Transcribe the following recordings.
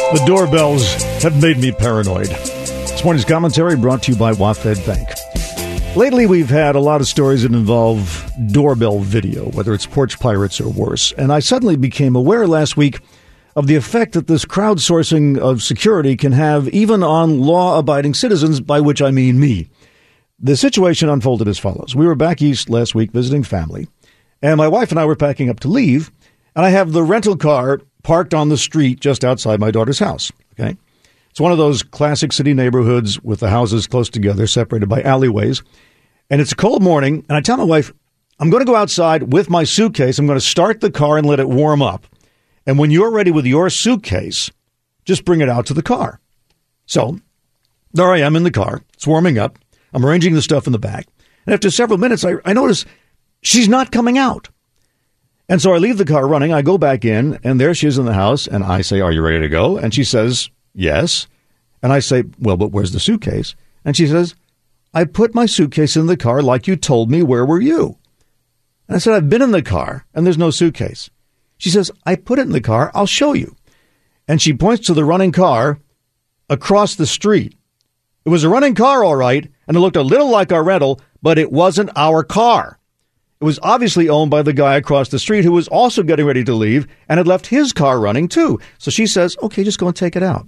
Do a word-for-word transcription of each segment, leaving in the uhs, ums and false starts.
The doorbells have made me paranoid. This morning's commentary brought to you by WaFd Bank. Lately, we've had a lot of stories that involve doorbell video, whether it's porch pirates or worse. And I suddenly became aware last week of the effect that this crowdsourcing of security can have even on law-abiding citizens, by which I mean me. The situation unfolded as follows. We were back east last week visiting family, and my wife and I were packing up to leave, and I have the rental car parked on the street just outside my daughter's house. Okay, it's one of those classic city neighborhoods with the houses close together, separated by alleyways. And it's a cold morning, and I tell my wife, I'm going to go outside with my suitcase. I'm going to start the car and let it warm up. And when you're ready with your suitcase, just bring it out to the car. So there I am in the car. It's warming up. I'm arranging the stuff in the back. And after several minutes, I, I notice she's not coming out. And so I leave the car running. I go back in, and there she is in the house. And I say, are you ready to go? And she says, yes. And I say, well, but where's the suitcase? And she says, I put my suitcase in the car like you told me. Where were you? And I said, I've been in the car, and there's no suitcase. She says, I put it in the car. I'll show you. And she points to the running car across the street. It was a running car, all right, and it looked a little like our rental, but it wasn't our car. It was obviously owned by the guy across the street who was also getting ready to leave and had left his car running, too. So she says, okay, just go and take it out.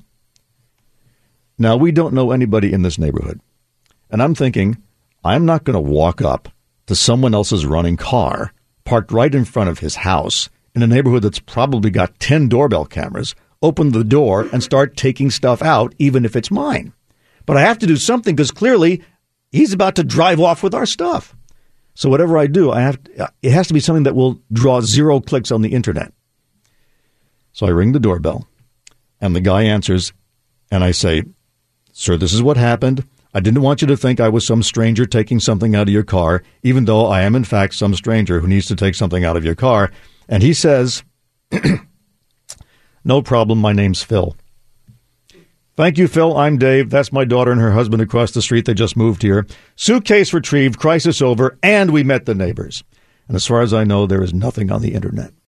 Now, we don't know anybody in this neighborhood. And I'm thinking, I'm not going to walk up to someone else's running car parked right in front of his house in a neighborhood that's probably got ten doorbell cameras, open the door and start taking stuff out, even if it's mine. But I have to do something because clearly he's about to drive off with our stuff. So whatever I do, I have to, it has to be something that will draw zero clicks on the internet. So I ring the doorbell, and the guy answers, and I say, sir, this is what happened. I didn't want you to think I was some stranger taking something out of your car, even though I am, in fact, some stranger who needs to take something out of your car. And he says, no problem, my name's Phil. Thank you, Phil. I'm Dave. That's my daughter and her husband across the street. They just moved here. Suitcase retrieved, crisis over, and we met the neighbors. And as far as I know, there is nothing on the internet.